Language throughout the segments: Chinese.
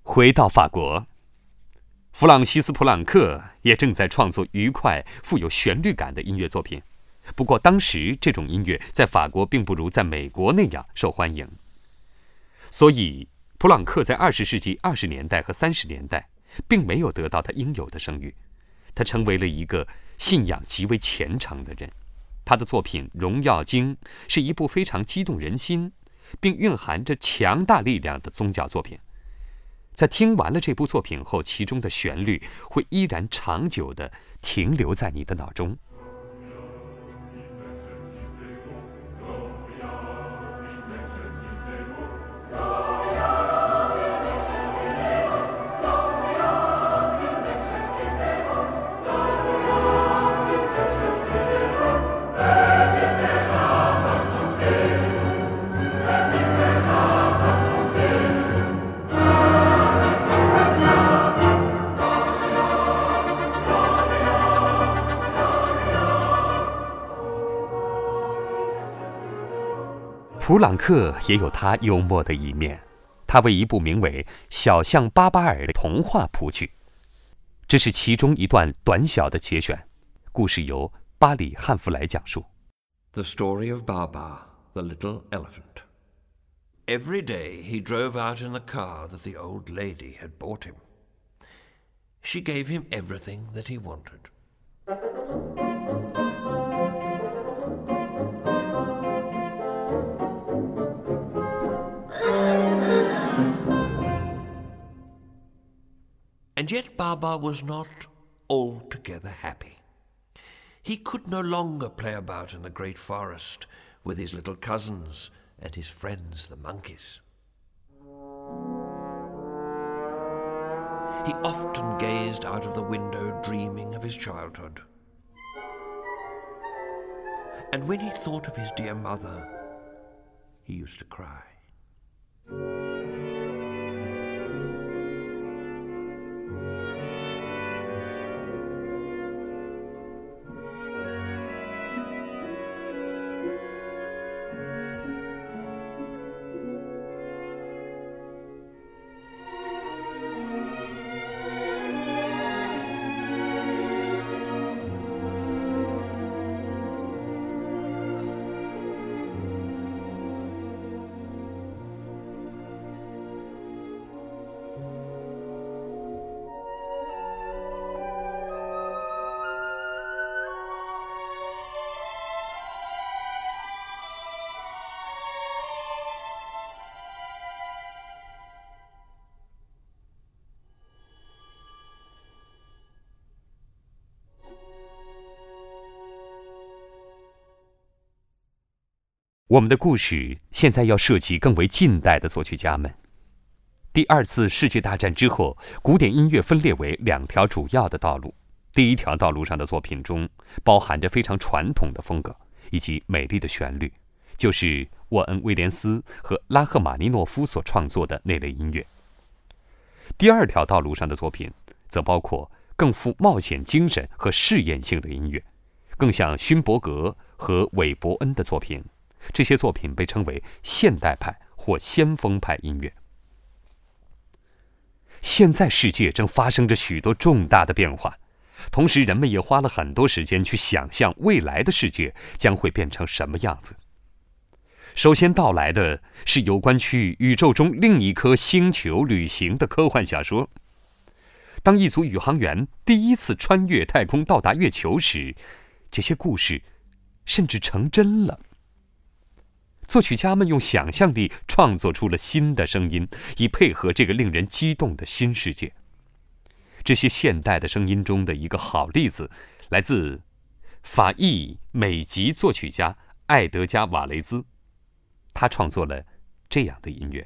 回到法国，弗朗西斯·普朗克也正在创作愉快、富有旋律感的音乐作品。不过，当时这种音乐在法国并不如在美国那样受欢迎，所以普朗克在20世纪20年代和30年代并没有得到他应有的声誉。他成为了一个信仰极为虔诚的人。他的作品《荣耀经》是一部非常激动人心，并蕴含着强大力量的宗教作品。在听完了这部作品后，其中的旋律会依然长久地停留在你的脑中。普朗克也有他幽默的一面，他为一部名为《小象巴巴尔》的童话谱曲。这是其中一段短小的节选，故事由巴里·汉弗莱讲述。 The story of Baba, the little elephant. Every day he drove out in the car that the old lady had bought him. She gave him everything that he wanted. And yet Baba was not altogether happy. He could no longer play about in the great forest with his little cousins and his friends, the monkeys. He often gazed out of the window, dreaming of his childhood. And when he thought of his dear mother, he used to cry. 我们的故事现在要涉及更为近代的作曲家们。第二次世界大战之后，古典音乐分裂为两条主要的道路。第一条道路上的作品中包含着非常传统的风格以及美丽的旋律，就是沃恩·威廉斯和拉赫玛尼诺夫所创作的那类音乐。第二条道路上的作品则包括更富冒险精神和试验性的音乐，更像勋伯格和韦伯恩的作品。这些作品被称为现代派或先锋派音乐。现在世界正发生着许多重大的变化，同时人们也花了很多时间去想象未来的世界将会变成什么样子。首先到来的是有关去宇宙中另一颗星球旅行的科幻小说。当一组宇航员第一次穿越太空到达月球时，这些故事甚至成真了。作曲家们用想象力创作出了新的声音，以配合这个令人激动的新世界。这些现代的声音中的一个好例子，来自法裔美籍作曲家艾德加·瓦雷兹，他创作了这样的音乐。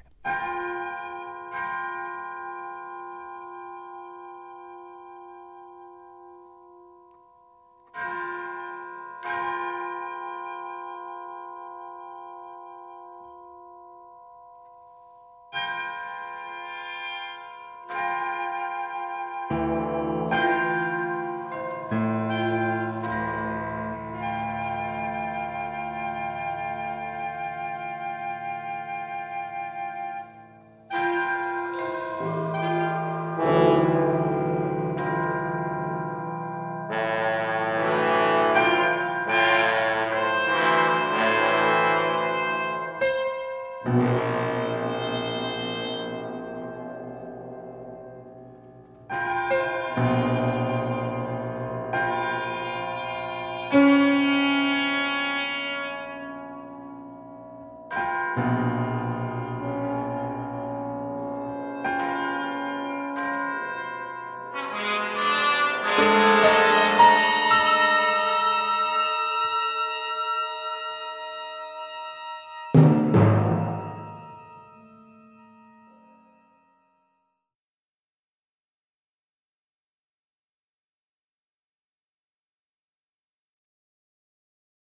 Baba.